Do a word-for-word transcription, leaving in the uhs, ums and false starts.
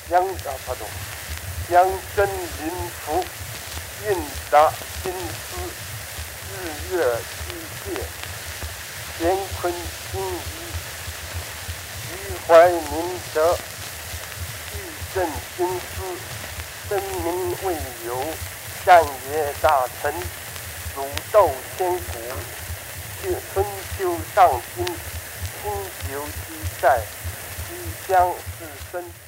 扬啊，不懂，扬真灵符，韵达心思，日月机械，乾坤心仪，余怀明德，玉振心思，声名未有，战业大成，蜀斗千古，春秋上清，清酒积在，西乡自深。